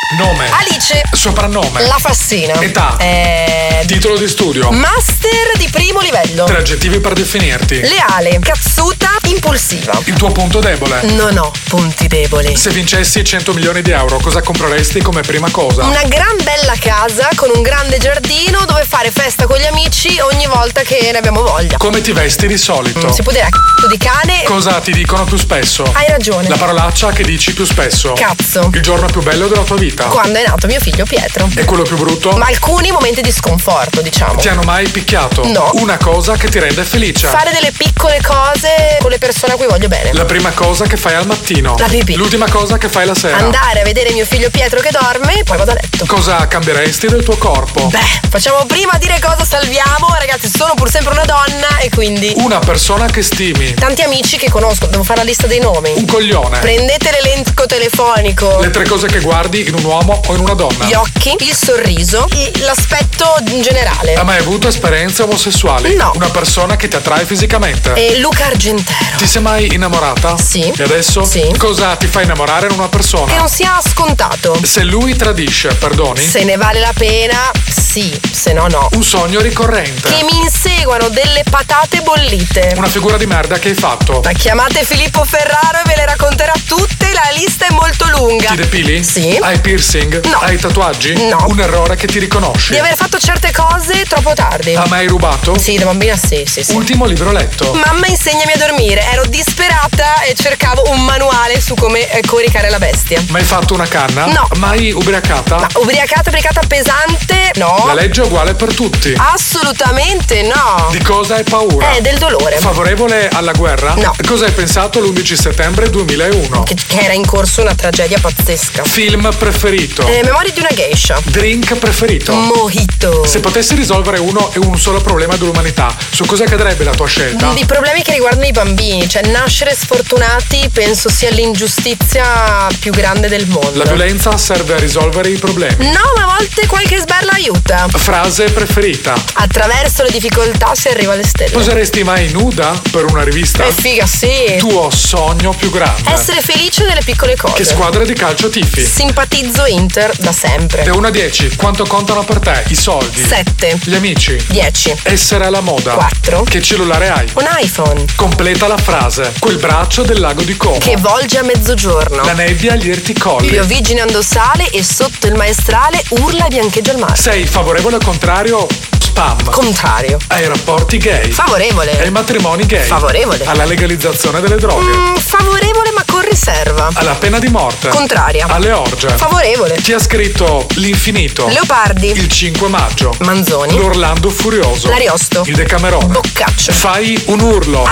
Nome. Alice. Soprannome. La Fassina. Età. Titolo di studio. Master di primo livello. 3 aggettivi per definirti. Leale, cazzuta, impulsiva. Il tuo punto debole. Non ho punti deboli. Se vincessi 100 milioni di euro, cosa compreresti come prima cosa? Una gran bella casa con un grande giardino dove fare festa con gli amici ogni volta che ne abbiamo voglia. Come ti vesti di solito? Si può dire a c***o di cane. Cosa ti dicono più spesso? Hai ragione. La parolaccia che dici più spesso. Cazzo. Il giorno più bello della tua vita. Quando è nato mio figlio Pietro. E quello più brutto? Ma alcuni momenti di sconforto, diciamo. Ti hanno mai picchiato? No. Una cosa che ti rende felice. Fare delle piccole cose con le persone a cui voglio bene. La prima cosa che fai al mattino. La pipì. L'ultima cosa che fai la sera. Andare a vedere mio figlio Pietro che dorme e poi vado a letto. Cosa cambieresti del tuo corpo? Beh, facciamo prima dire cosa salviamo. Ragazzi, sono pur sempre una donna e quindi... Una persona che stimi. Tanti amici che conosco, devo fare la lista dei nomi. Un coglione. Prendete l'elenco telefonico. Le 3 cose che guardi in un uomo o in una donna. Gli occhi, il sorriso, l'aspetto in generale. Hai mai avuto esperienze omosessuali? No. Una persona che ti attrae fisicamente. E Luca Argentero. Ti sei mai innamorata? Sì. E adesso? Sì. Cosa ti fa innamorare in una persona? Che non sia scontato. Se lui tradisce, perdoni? Se ne vale la pena, sì, se no no. Un sogno ricorrente. Che mi inseguano delle patate bollite. Una figura di merda che hai fatto. Ma chiamate Filippo Ferraro e ve le racconterà tutte, la lista è molto lunga. Ti depili? Sì. Hai piercing? No. Hai tatuaggi? No. Un errore che ti riconosci? Di aver fatto certe cose troppo tardi. Ha mai rubato? Sì, da bambina sì. Ultimo libro letto. Mamma insegnami a dormire. Ero disperata e cercavo un manuale su come coricare la bestia. Mai fatto una canna? No. Mai ubriacata? Ma ubriacata pesante? No. La legge è uguale per tutti. Assolutamente no. Di cosa hai paura? Del dolore. Favorevole alla guerra? No. Cosa hai pensato l'11 settembre 2001? Che era in corso una tragedia pazzesca. Film preferito? Memorie di una geisha. Drink preferito? Mojito. Se potessi risolvere uno e un solo problema dell'umanità, su cosa cadrebbe la tua scelta? I problemi che riguardano i bambini, cioè nascere sfortunati penso sia l'ingiustizia più grande del mondo. La violenza serve a risolvere i problemi. No, ma a volte qualche sberla aiuta. Frase preferita? Attraverso le difficoltà si arriva alle stelle. Poseresti mai nuda per una rivista? Figa, sì. Tuo sogno più grande? Essere felice delle piccole cose. Che squadra di calcio tifi? Simpatizzo Inter da sempre. Da 1 a 10, quanto contano per te i soldi? 7. Gli amici? 10. Essere alla moda? 4. Che cellulare hai? Un iPhone. Completa la frase. Quel braccio del lago di Como. Che volge a mezzogiorno. La nebbia agli erticolli. Pioviginando sale e sotto il maestrale urla e biancheggia il mare. Sei favorevole al contrario? Spam. Contrario. Ai rapporti gay. Favorevole. Ai matrimoni gay. Favorevole. Alla legalizzazione delle droghe. Favorevole ma con riserva. Alla pena di morte. Contraria. Alle orge. Favorevole. Chi ha scritto L'infinito? Leopardi. Il 5 maggio. Manzoni. L'Orlando Furioso. L'Ariosto. Il Decamerone. Boccaccio. Fai un urlo.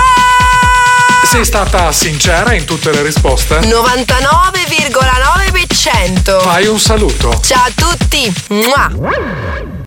Sei stata sincera in tutte le risposte? 99,9%. Fai un saluto. Ciao a tutti. Mua.